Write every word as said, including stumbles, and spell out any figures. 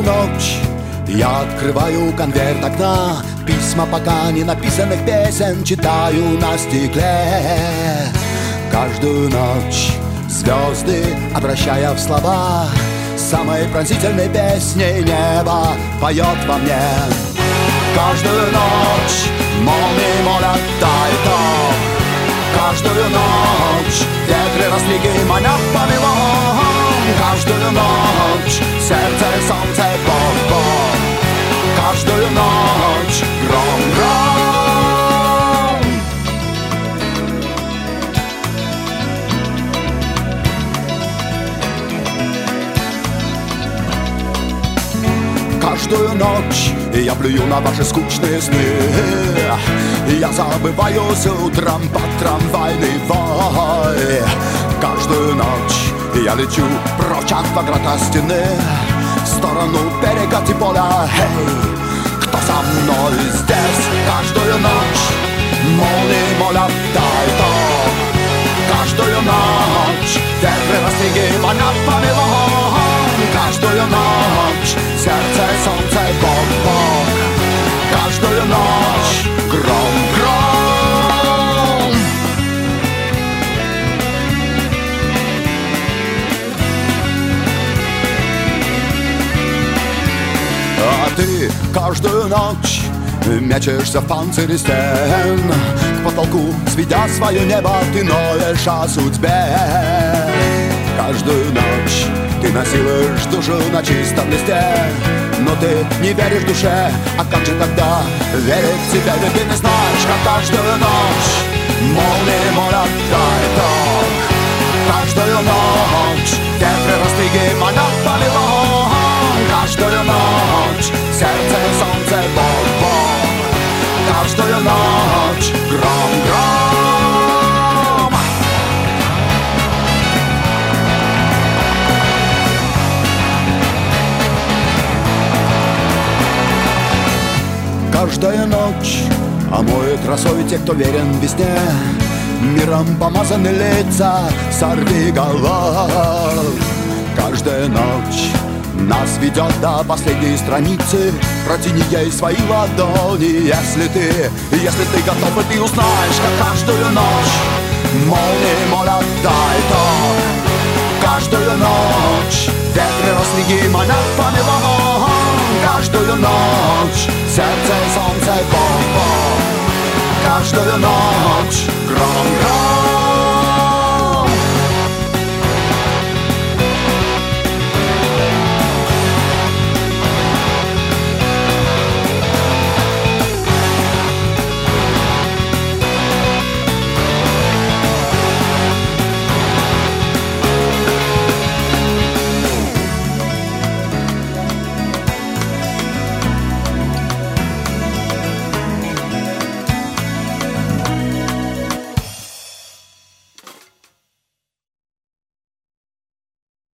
ночь я открываю конверт окна, письма пока не написанных песен читаю на стекле. Каждую ночь звезды, обращая в слова самой пронзительной песни, небо поет во мне. Каждую ночь молнии молят тайком, каждую ночь ветры ростки манят помелом. Каждую ночь сердце, солнце, бог-бог. Каждую ночь гром-гром. Каждую ночь я плюю на ваши скучные сны. Я забываюсь утром под трамвайный вой. Каждую ночь я лечу прочь от квадрата стены в сторону берега поля. Эй, кто со мной здесь? Каждую ночь молнии молят тайком, каждую ночь ветры ростки манят помелом. Каждую ночь сердце, солнце, бог-бог. Каждую ночь гром-гром. А ты каждую ночь мячешься в панцире стен, к потолку сведя свое небо, ты ноешь о судьбе. Каждую ночь ты насилуешь душу на чистом листе, но ты не веришь душе, а как же тогда верить тебе? Ведь ты не знаешь, как каждую ночь молнии молят тайком, каждую ночь ветры ростки манят помелом. Каждую ночь сердце, солнце, бог-бог. Каждую ночь гром-гром. Каждая ночь омоет росой те, кто верен весне. Миром помазаны лица сорвиголов. Каждая ночь нас ведет до последней страницы. Протяни ей свои ладони, если ты, если ты готов, и ты узнаешь, как каждую ночь молнии молят тайком, каждую ночь ветры ростки манят помелом. Каждую ночь сердце, солнце, бог-бог. Каждую ночь гром-гром.